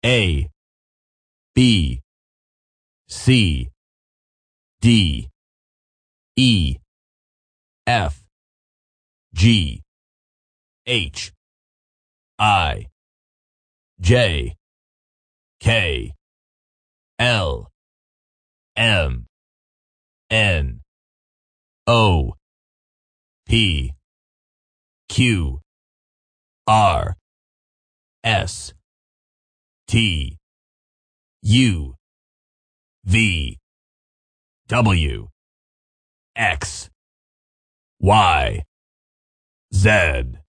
A, B, C, D, E, F, G, H, I, J, K, L, M, N, O, P, Q, R, S, T, U, V, W, X, Y, Z.